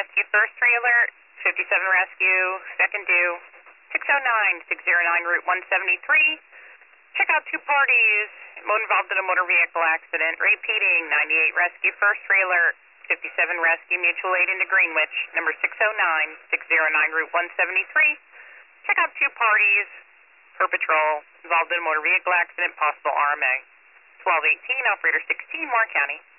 rescue first trailer, 57 rescue, second due, 609 Route 173. Check out two parties involved in a motor vehicle accident. Repeating, 98 rescue first trailer, 57 rescue mutual aid into Greenwich, number 609 Route 173. Check out two parties per patrol involved in a motor vehicle accident, possible RMA. 1218, operator 16, Warren County.